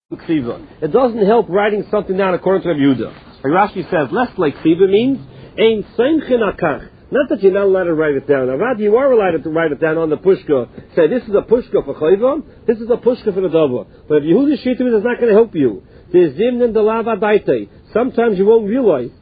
It doesn't help writing something down according to Rabbi Yehuda. Like Rashi says, less like ksiva means ein seimchin akach. Not that you're not allowed to write it down. Rather, you are allowed to write it down on the pushka. Say, this is a pushka for chayva, this is a pushka for the dava. But if Yehuda shita is not going to help you. There's zimnin de lava daite. Sometimes you won't realize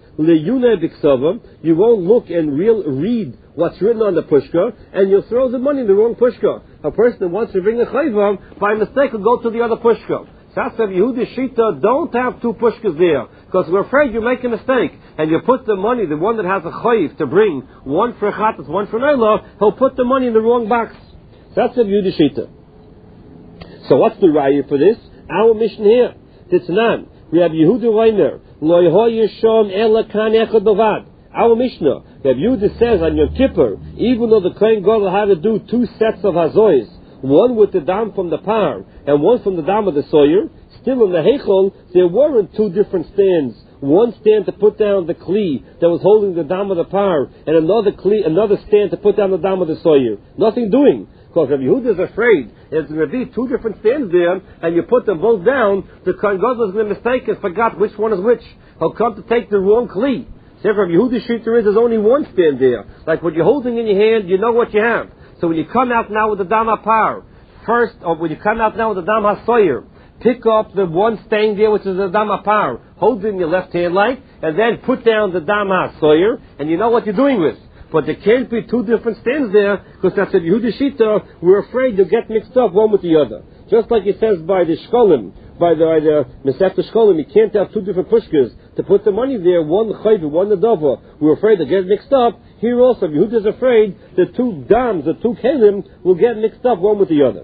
you won't look and read what's written on the pushka, and you'll throw the money in the wrong pushka. A person that wants to bring a chayva, by mistake, will go to the other pushka. That's why Yehuda Shita don't have two pushkas there, because we're afraid you make a mistake, and you put the money, the one that has a chayv to bring, one for chatas, one for neilah, he'll put the money in the wrong box. That's the Yehuda Shita. So what's the raya for this? Our mission here. Titzanan. We have Yehuda Reimer. Lo Yishom Ela Kan Echad Bavad. Our Mishnah. Rabbi Yehuda says on Yom Kippur, even though the Kohen Gadol had to do two sets of hazois, one with the dam from the par and one from the dam of the soyer, still in the Heichel, there weren't two different stands. One stand to put down the kli that was holding the dam of the par, and another stand to put down the dam of the soyer. Nothing doing. Because Rabbi Yehuda is afraid there's going to be two different stands there, and you put them both down, the Kohen Gadol is going to mistake and forgot which one is which. He'll come to take the wrong kli. So Rabbi Yehuda's shita is there's only one stand there. Like what you're holding in your hand, you know what you have. So when you come out now with the dam par, first, or when you come out now with the dam hasoyer, pick up the one staying there, which is the dam par, hold it in your left hand like, and then put down the dam hasoyer, and you know what you're doing with. But there can't be two different stands there, because that's a Yehuda Shita, we're afraid you'll get mixed up one with the other. Just like it says by the Shkolim, by the Masechta Shkolim, you can't have two different pushkas to put the money there, one chayv, one nadava. We're afraid they'll get mixed up. Here also, Yehuda is afraid the two dams, the two kelim, will get mixed up one with the other.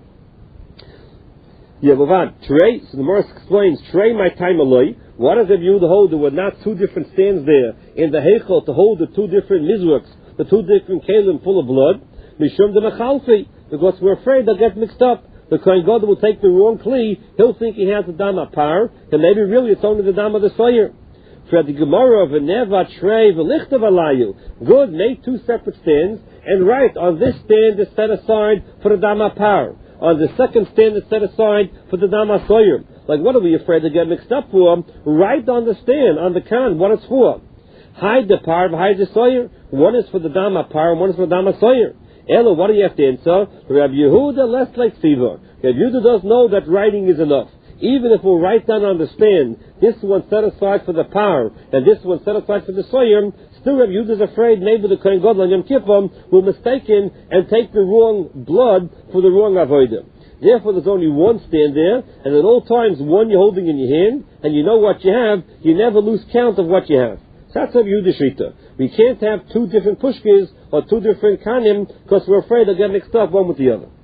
Yeah, Bavad, Trey, so the Morris explains, Trey my time aloi. What does Yehuda hold? There were not two different stands there in the Heichel to hold the two different mizraks, the two different kelim full of blood. Mishum de Mechalfi, because we're afraid they'll get mixed up. The Kohen Gadol will take the wrong kli, he'll think he has the dam par, and maybe really it's only the dam of the soyer. For the Gemara of Neva Trey V'lichtav Alayu, good, make two separate stands, and write on this stand is set aside for the dam par. On the second stand is set aside for the dam soyer. Like what are we afraid to get mixed up for? Write on the stand, on the can, what it's for. Hide the par, hide the soyer. One is for the dam par, and one is for the dam soyer. Ella, what do you have to answer? Rabbi Yehuda, less like Siva. Rabbi Yehuda does know that writing is enough. Even if we'll write down on the stand, this one set aside for the par, and this one set aside for the soyer, still Rabbi Yehuda is afraid maybe the Kohen Gadol on Yom Kippur will mistaken and take the wrong blood for the wrong avodah. Therefore, there's only one stand there, and at all times, one you're holding in your hand, and you know what you have, you never lose count of what you have. That's Rabbi Yehuda Shita. We can't have two different pushkas or two different kanim because we're afraid they'll get mixed up one with the other.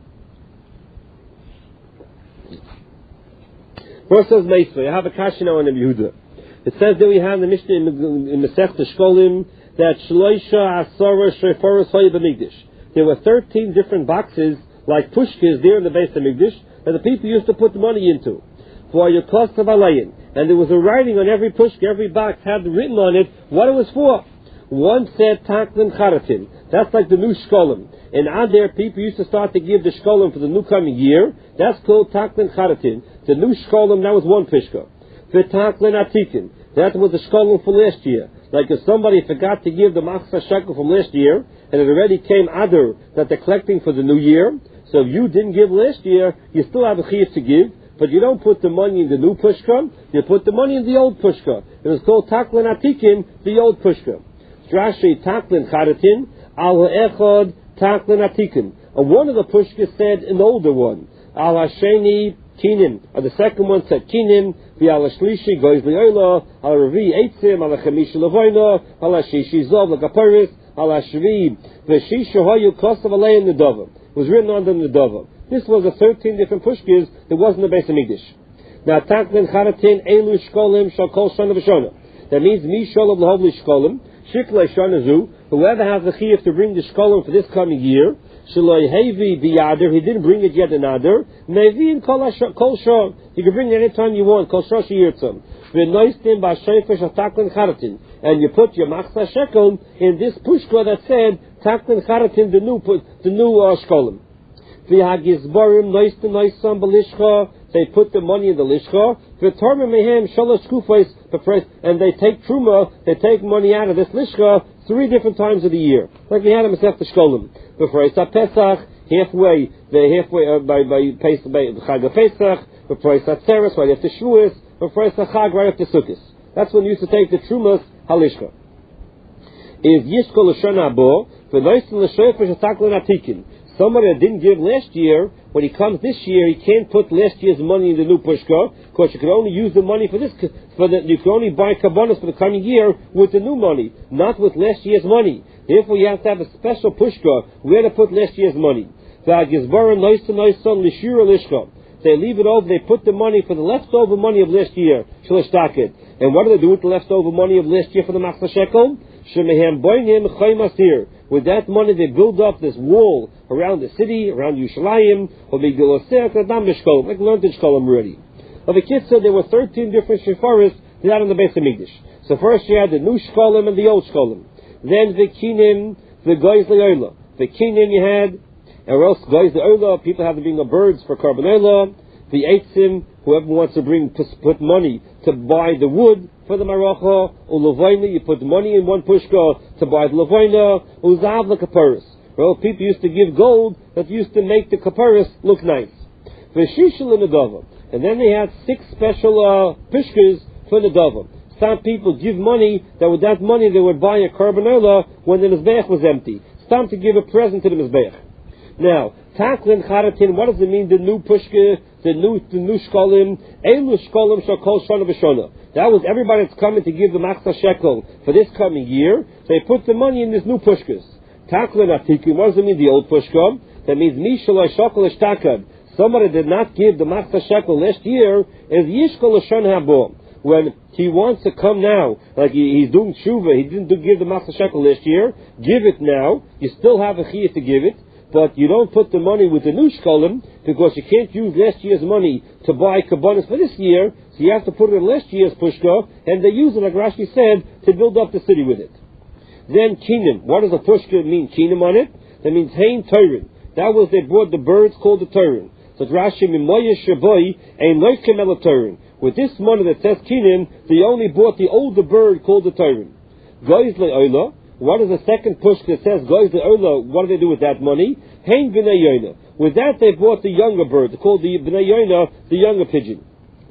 First says Meisvei. I have a kasha now on Rabbi Yehuda. It says that we have in the Mishnah in Masechta Shkolim that Shloisha Asara Shreforos Hoya B'Migdash. There were 13 different boxes like pushkas there in the base of Migdash that the people used to put the money into. For your cost of alayin. And there was a writing on every pushka, every box had written on it what it was for. One said Taklin Charatin. That's like the new Shkolim. And on there, people used to start to give the Shkolim for the new coming year. That's called Taklin Charatin. The new Shkolim, that was one pushka. The Taklin Atikin. That was the Shkolim for last year. Like if somebody forgot to give the Machzah Shekel from last year, and it already came Adar that they're collecting for the new year. So if you didn't give last year, you still have a chiyuv to give. But you don't put the money in the new pushka, you put the money in the old pushka. It was called Taklin Atikin, the old pushka. Rashi Taklin Charatin, Al Echad Taklin Atikin. And one of the pushkas said an older one. Al Hasheni Kinim. And the second one said Kinim, Al Shlishi Goiz Li'olah, Al Ravi Eitzim, Al Chamishi Levoina, Al Hashishi Zov Lagaparis, Al Hashvi, Veshisha Hoyu Kostav Alei Nedova. It was written on the Nedova. This was the 13 different pushkas that wasn't the base of Migdash. Now, Taklin Charatin Elu Shkolim Shal Kol Shana V'Shona. That means Mishol of Lahovli Shkolim, Shikle Shanazu, whoever has the chiyuv to bring the Shkolim for this coming year, Shaloi Hevi B'Yadar, he didn't bring it yet another, Mevi in Kol Shon. You can bring it anytime you want, Kol Shosh Yirtzim. V'Noistim B'Shayfish of Taklin Charatin. And you put your Machzah Shekel in this pushka that said Taklin Charatin, the new Shkolim. They put the money in the lishcha. V'torma mehem shalosh kufos b'freis, and they take truma, they take money out of this lishka 3 different times of the year, like we had in Masechta Shkolim. B'freis Pesach, halfway by Chag Pesach, b'freis Atzeres right after Shavuos, b'freis Chag right after Sukkot. That's when you used to take the trumas halishka. If Yishkol L'Shana Bo, v'noisen l'shofer shetaklen atikin. Somebody that didn't give last year, when he comes this year, he can't put last year's money in the new pushka, because you can only use the money you can only buy kabbanas for the coming year with the new money, not with last year's money. Therefore, you have to have a special pushka where to put last year's money. They leave it over, they put the money for the leftover money of last year, and what do they do with the leftover money of last year for the Machzah Shekel? With that money they build up this wall around the city, around Yerushalayim, like we learned in Shkolim already. Of the kids said there were 13 different shefaris that had on the Beis Hamikdash. So first you had the new Shkolim and the old Shkolim. Then the Kinim, the Goyz Le'olah. The Kinim you had, or else Goyz Le'olah, people have to bring the birds for Korban Olah. The Eitzim, whoever wants to put money to buy the wood for the Maracha, U'Levoina, you put money in one pushka to buy the Levoina, U'Zav L'Kaparis. Well, people used to give gold that used to make the Kaparis look nice. V'Shishel Nedava. And then they had 6 special pushkas for Nedava. Some people give money, that with that money they would buy a Korban Olah when the Mizbeach was empty. It's time to give a present to the Mizbeach. Now, Taklin Charatin, what does it mean, the new pushka, the new shkolim, Elu shkolim shakol shana v'shana. That was everybody that's coming to give the Machzah Shekel for this coming year. They put the money in these new pushkas. Taklin Atikim, what does it mean, the old pushka? That means Mishalai Shakol Ishtakad. Somebody did not give the Machzah Shekel last year, is Yishkol Lashon Habo. When he wants to come now, like he's doing tshuva, he didn't give the Machzah Shekel last year, give it now, you still have a chiyah to give it, but you don't put the money with the new shkolim, because you can't use last year's money to buy kabbanas for this year, so you have to put it in last year's pushka, and they use it, like Rashi said, to build up the city with it. Then kinim, what does a pushka mean, kinim on it? That means hein torin. That was, they brought the birds called the torin. So Rashi, mimoya shaboy, ein loikem el torin. With this money that says kinim, they only bought the older bird called the torin. Goyz le'olah. What is the second pushka that says goyz le'olah? What do they do with that money? Hein b'nei yonah. With that they bought the younger bird, called the b'nei yonah, the younger pigeon.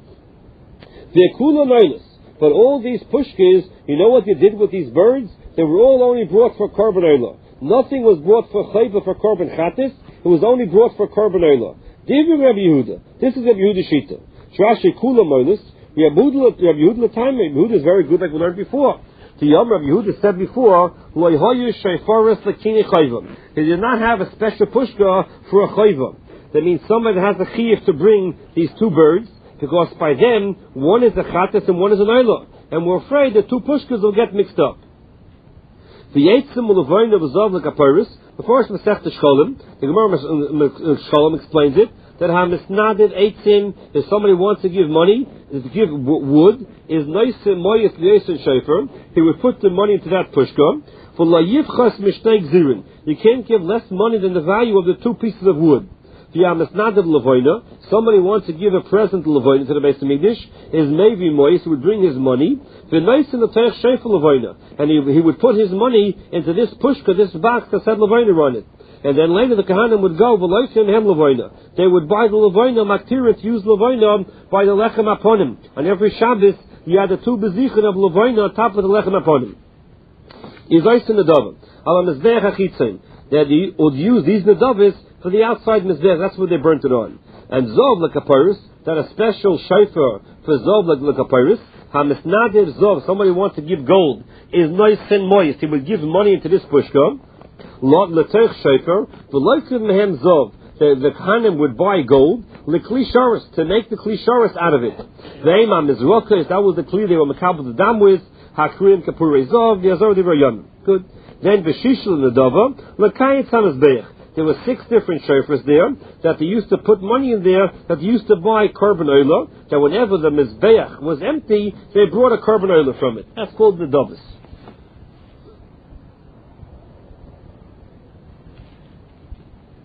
Ve'kula noilas. But all these pushkas, you know what you did with these birds? They were all only brought for Korban Olah. Nothing was brought for chayva, for Korban Chatis. It was only brought for Korban Olah. Divri Rabbi Yehuda. This is Rabbi Yehuda Shita. Shrashi kula noilas. Rabbi Yehuda time. Rabbi Yehuda is very good, like we learned before. The Yom Rabbi Yehuda said before, he did not have a special pushka for a chayva. That means somebody that has a chiyuv to bring these 2 birds, because by them, one is a chatas and one is an olah. And we're afraid the 2 pushkas will get mixed up. The Eitzim U'Levoina V'Zav L'Kaparis, the first Masechta Shkolim, the Gemara Shkolim explains it, that HaMisnadid Eitzim, if somebody wants to give money, to give wood, is Noisim Moyes L'Yesin Shefer, he would put the money into that pushka, for La Yivchas Mishtei Gzirin. You can't give less money than the value of the 2 pieces of wood. The HaMisnadid Levoina, somebody wants to give a present to Levoina, to the Beis Hamikdash, is Mevi Moyes, he would bring his money, and he would put his money into this pushka, this box that said Levoina on it. And then later the Kohanim would go, they would buy the Levoina, Maktirit, use Levoina by the Lechem Aponim. On every Shabbos, you had the 2 bezichen of Levoina on top of the Lechem Aponim. Izaysin Nedavim. Ala Mizbeach HaChitzin. That he would use these Nedavis for the outside Mizbeach, that's what they burnt it on. And Zov L'Kaparis, that a special shofar for Zov L'Kaparis, HaMisnadir Zov, somebody wants to give gold, is Noisin Moyes, he would give money into this pushka, Lot L'Teich Shofar, V'Loikim Mehem Zov, the Kohanim would buy gold, L'Kli Sharis, to make the Kli Sharis out of it. Ve'ema Mizrokas, that was the Kli they were Makabel the Dam with, HaKriyim Kapurei Zov, Yazor Divrayim. Good. Then V'Shishel Nedava, L'Kayit HaMizbeach. There were 6 different shofars there that they used to put money in there, that they used to buy Korban Olah, that whenever the Mizbeach was empty, they brought a Korban Olah from it. That's called the Davis.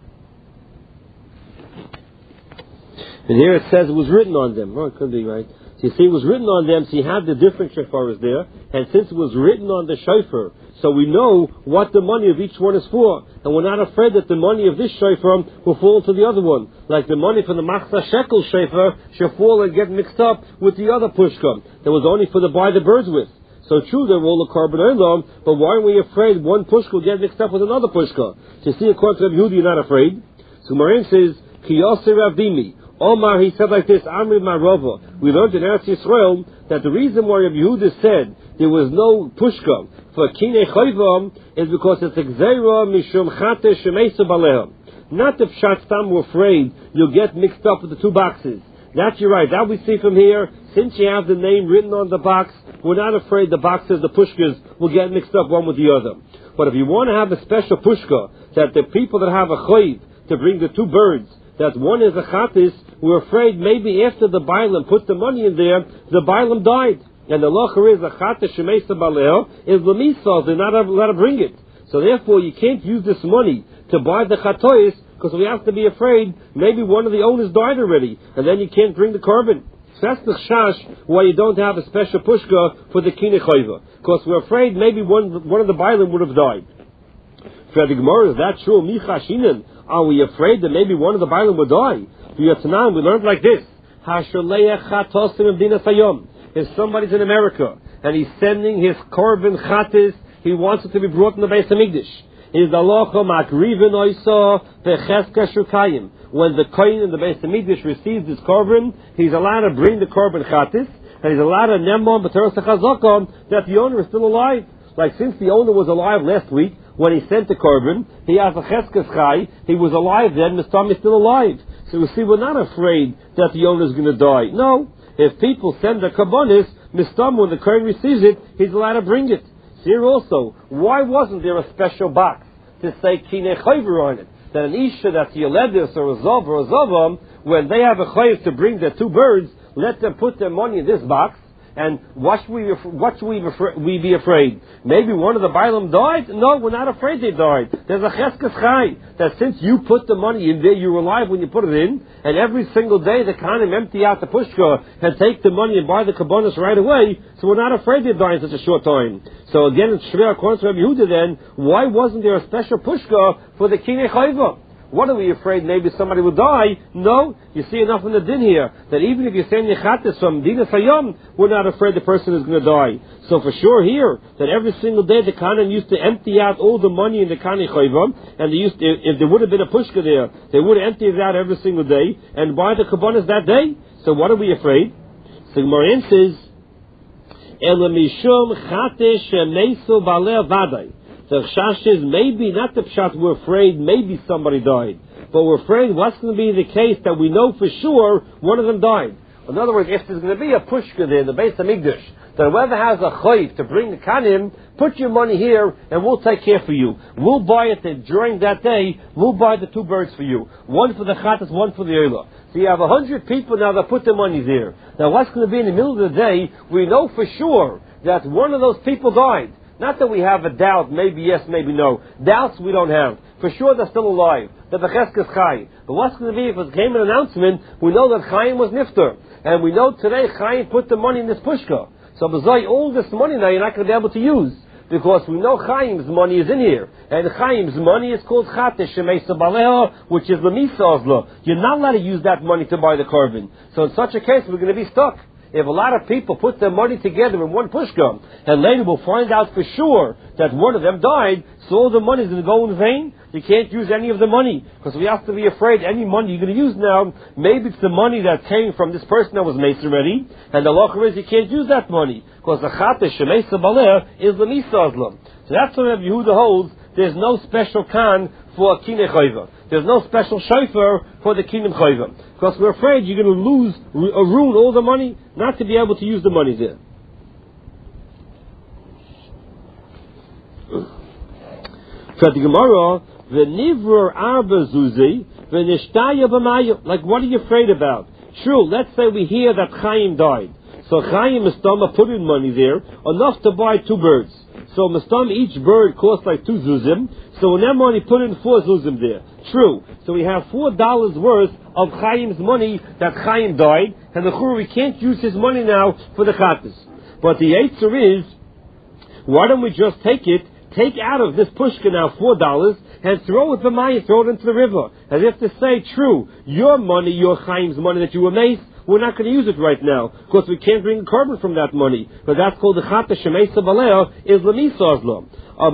And here it says it was written on them. Oh, it could be right. So you see, it was written on them, so you have the different shofaras there, and since it was written on the shofar, so we know what the money of each one is for, and we're not afraid that the money of this shofar will fall to the other one. Like the money for the Machzah Shekel shofar shall fall and get mixed up with the other pushka that was only for the buy the birds with. So true, they're all a carbon olam, but why are we afraid one pushka will get mixed up with another pushka? To see according to Rabbi Yehuda, you're not afraid. So Marin says, Ki Yosef Avdimi. Omar, he said like this, Amri Marova. We learned in Eretz Yisrael that the reason why Rabbi Yehuda said there was no pushka for Kinei Chayvam is because it's Exera Mishum Chate Shemeisa Baleha. Not the Pshat Stam were afraid you'll get mixed up with the two boxes. That's you're right. That we see from here. Since you have the name written on the box, we're not afraid the boxes, the pushkas, will get mixed up one with the other. But if you want to have a special pushka, that the people that have a chayv to bring the two birds, that one is a chatis, we're afraid maybe after the bailam put the money in there, the bailam died. And the locher is a chatis shemeisa baleo, is lemisa, they're not allowed to bring it. So therefore you can't use this money to buy the chatois, because we have to be afraid maybe one of the owners died already, and then you can't bring the carbon. So that's the chash why you don't have a special pushka for the kinei chayva, because we're afraid maybe one of the bailim would have died. For the Gemara, is that true? Michashinen, are we afraid that maybe one of the bailim would die? We learned like this: if somebody's in America and he's sending his carbon chatis, he wants it to be brought in the Beis Hamikdash. Is the locha makrivin oisa becheska shukayim. When the kohen in the Beis Hamikdash receives his carbon, he's allowed to bring the carbon chatis, and he's allowed to nemon b'teros chazakom that the owner is still alive. Like since the owner was alive last week when he sent the carbon, he has a cheskes chai. He was alive then. Mistam is still alive. So we see, we're not afraid that the owner is going to die. No, if people send the karbonis, mistam when the kohen receives it, he's allowed to bring it. Here also, why wasn't there a special box to say kinei chayver on it? That an isha that's yoledis or a zov or a zovam, when they have a chayv to bring their two birds, let them put their money in this box. And what should we be afraid? Maybe one of the bailam died? No, we're not afraid they died. There's a cheskes chai that since you put the money in there, you were alive when you put it in, and every single day the kahanim empty out the pushka and take the money and buy the kabbonis right away. So we're not afraid they die in such a short time. So again, it's shver according to Rabbi Yehuda. Then why wasn't there a special pushka for the kinei chayva? What are we afraid? Maybe somebody will die? No, you see enough in the din here that even if you send yechatis from Dinas Hayom, we're not afraid the person is going to die. So for sure here that every single day the kahanim used to empty out all the money in the kanei chayva, and they used to, if there would have been a pushka there, they would have emptied it out every single day and buy the kabbonis that day. So what are we afraid? So Gemara says, Elamishum chate shemesu balei vaday. The chash is maybe not the pshat we're afraid maybe somebody died, but we're afraid what's going to be the case that we know for sure one of them died. In other words, if there's going to be a pushka there in the Beis Hamikdash, that whoever has a chayv to bring the kanim, put your money here and we'll take care for you. We'll buy it during that day. We'll buy the two birds for you, one for the chatas, one for the oila. So you have 100 people now that put their money there. Now what's going to be in the middle of the day? We know for sure that one of those people died. Not that we have a doubt, maybe yes, maybe no. Doubts we don't have. For sure they're still alive. That the cheskes chai. But what's going to be if it came an announcement, we know that Chaim was nifter. And we know today Chaim put the money in this pushka. So b'zai, all this money now you're not going to be able to use. Because we know Chaim's money is in here. And Chaim's money is called Chatesh Shemeisa Baleha, which is Lemisa Ozla. You're not allowed to use that money to buy the carbon. So in such a case we're going to be stuck. If a lot of people put their money together in one pushka, and later we'll find out for sure that one of them died, so all the money is going to go in vain, you can't use any of the money. Because we have to be afraid any money you're going to use now, maybe it's the money that came from this person that was made already, and the law is you can't use that money. Because the Chatesh Shemeisa Baleh is the Misa Azlam. So that's what Rabbi Yehuda holds, there's no special kan for a kinei chayva. There's no special shofar for the kinei chayva. Because we're afraid you're going to lose or ruin all the money, not to be able to use the money there. So the Gemara, v'nivrer arba zuzi, v'nishtaya b'mayu. Like, what are you afraid about? True, let's say we hear that Chaim died. So Chaim Mistama put in money there, enough to buy two birds. So Mistama, each bird costs like 2 zuzim. So in that money, put in 4 zuzim there. True. So we have $4 worth of Chaim's money that Chaim died, and the Chur, we can't use his money now for the Chattis. But the answer is, why don't we just take out of this pushka now $4, and throw it throw it into the river, as if to say, true, your money, your Chaim's money that you were maced, we're not going to use it right now, because we can't bring a carbon from that money. But that's called the Chata Shemeisa Baleo, is Lemisazlo.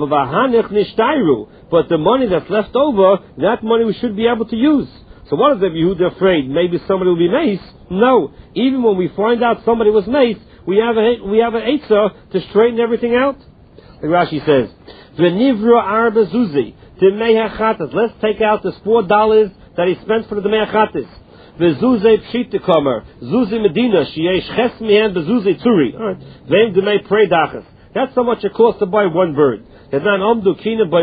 But the money that's left over, that money we should be able to use. So what is the Yehuda afraid? Maybe somebody will be maced? No. Even when we find out somebody was maced, we have an Eitzah to straighten everything out. Like Rashi says, V'nivra arba zuzi, Demei HaChatas. Let's take out this $4 that he spent for the Demei HaChatas. V'zuzei pshita kamer, Zuzi Medina, sheyesh ches mihen b'zuzei turi. V'em demei prei dachas. That's how much it costs to buy one bird. In other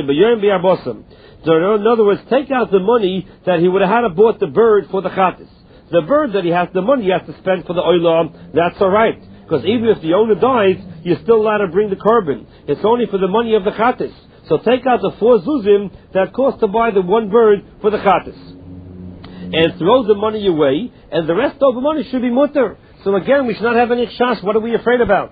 words, take out the money that he would have had to bought the bird for the Chattis. The bird that he has, the money he has to spend for the oilam, that's alright. Because even if the owner dies, you're still allowed to bring the carbon. It's only for the money of the Chattis. So take out the 4 zuzim that cost to buy the one bird for the Chattis. And throw the money away, and the rest of the money should be mutter. So again, we should not have any chash. What are we afraid about?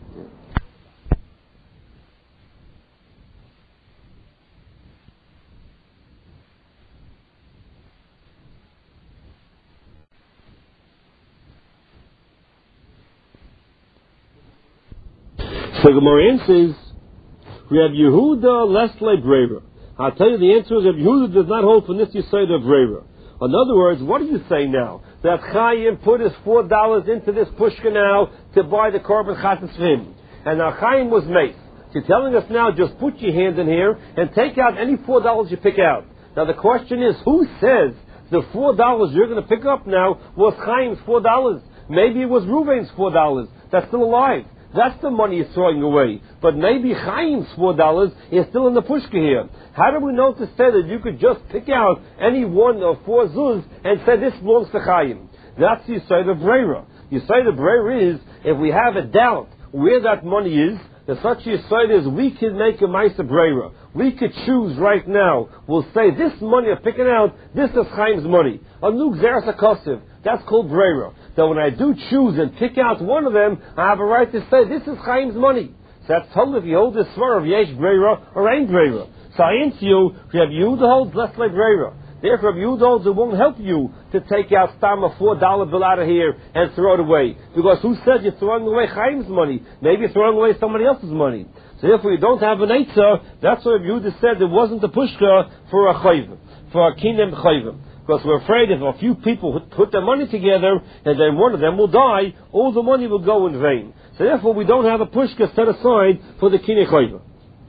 So Gemara answers, Reb Yehuda lesle brera. I'll tell you the answer is Reb Yehuda does not hold from this Yisayid of brera. In other words, what are you saying now? That Chaim put his $4 into this pushka now to buy the korban chatas for him. And now Chaim was maced. So you're telling us now, just put your hand in here and take out any $4 you pick out. Now the question is, who says the $4 you're going to pick up now was Chaim's $4? Maybe it was Reuven's $4 that's still alive. That's the money he's throwing away. But maybe Chaim's $4 is still in the pushka here. How do we know to say that you could just pick out any one of 4 zuz and say this belongs to Chaim? That's the Yisayid of Brera. The Yisayid of Brera is, if we have a doubt where that money is, the such Yisayid is we can make a Ma'aser Brera. We could choose right now. We'll say this money I'm picking out, this is Chaim's money. A new Gzeras HaKosiv. That's called Brera. So when I do choose and pick out one of them, I have a right to say this is Chaim's money. So that's told if you hold this svar of Yesh Brera or Ain't Brera. So I answer you, if you have Yehuda holds less like Brera. Therefore, if Yehuda holds, it won't help you to take out stam a $4 bill out of here and throw it away. Because who said you're throwing away Chaim's money? Maybe you're throwing away somebody else's money. So therefore, you don't have an Eitzah. That's why Yehuda said it wasn't a pushka for a chayv, for a kinem chayvim. Because we're afraid if a few people put their money together and then one of them will die, all the money will go in vain. So therefore, we don't have a pushka set aside for the kinem chayvim.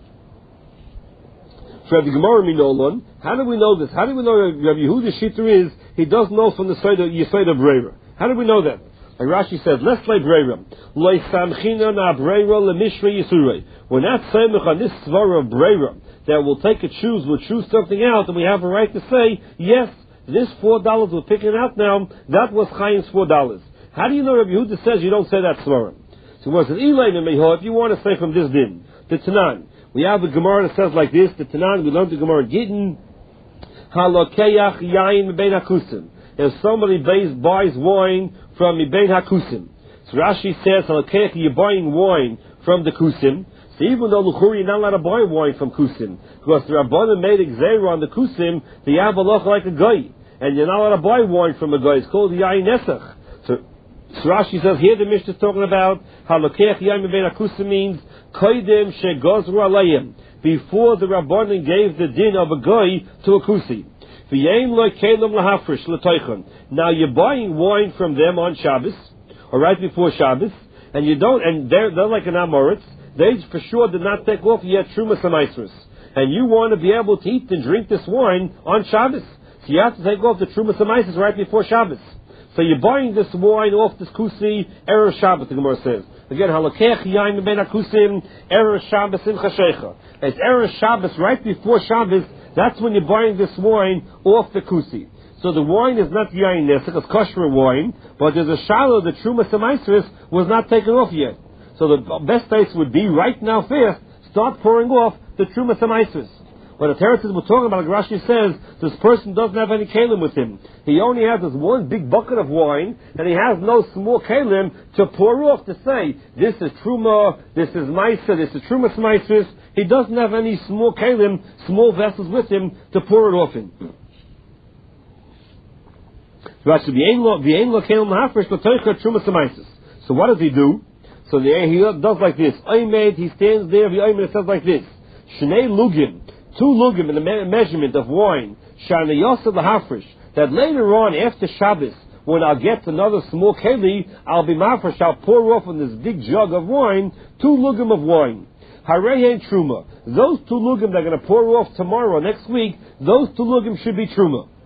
For the Gemara Minolan, how do we know this? How do we know that Rabbi Yehuda's shita is he does know from the Yisayid of Brera? How do we know that? Like Rashi says, let's play Brera. Lo samchina na Brera lemishra yisurei. We're not samech on this svara of Brera that we'll take a choose, we'll choose something out, and we have a right to say, yes, this $4 we're picking out now, that was Chaim's $4. How do you know Rabbi Yehuda says you don't say that svara? So what says, if you want to say from this din, the Tanan, we have a Gemara that says like this, the Tanan, we learned the Gemara in Gittin, Halokeach yain mebein hakusim. If somebody buys wine from mebein hakusim. So Rashi says, Halokeach, you're buying wine from the kusim. So even though Luchuri, you're not allowed to buy wine from kusim. Because the Rabbanan made a gzeira on the kusim, the Yavalach like a guy. And you're not allowed to buy wine from a guy. It's called yain nesach. So Rashi says, here the Mishnah is talking about, Halokeach yain mebein hakusim means, Koidim shegozru alayim, before the Rabbanan gave the din of a guy to a kusi. Now you're buying wine from them on Shabbos, or right before Shabbos, and you don't, and they're like an Amoritz, they for sure did not take off yet Trumas and Maasros. And you want to be able to eat and drink this wine on Shabbos. So you have to take off the Trumas and Maasros right before Shabbos. So you're buying this wine off this kusi, Erev Shabbos, the Gemara says. Again, halakech yain ben akusim erev Shabbos simcha shecha. It's erev Shabbos right before Shabbos. That's when you're buying this wine off the kusi. So the wine is not yain nesach, it's kosher wine, but there's a shallow the Trumas Amaisris was not taken off yet. So the best place would be right now fast start pouring off the Trumas Amaisris. When the Teretz is we're talking about, like Rashi says, this person doesn't have any kalim with him. He only has this one big bucket of wine, and he has no small kalim to pour off to say, this is Truma, this is Maisa, this is Truma Smaisis. He doesn't have any small kalim, small vessels with him to pour it off in. Rashi, so what does he do? So he does like this. He stands there, it says like this. Shnei lugim, 2 lugim in the measurement of wine, shana yosef lahafresh, that later on, after Shabbos, when I'll get another small keli, I'll be mafresh, I'll pour off on this big jug of wine, 2 lugim of wine. Harei and truma. Those 2 lugim that are going to pour off tomorrow, next week, those 2 lugim should be truma.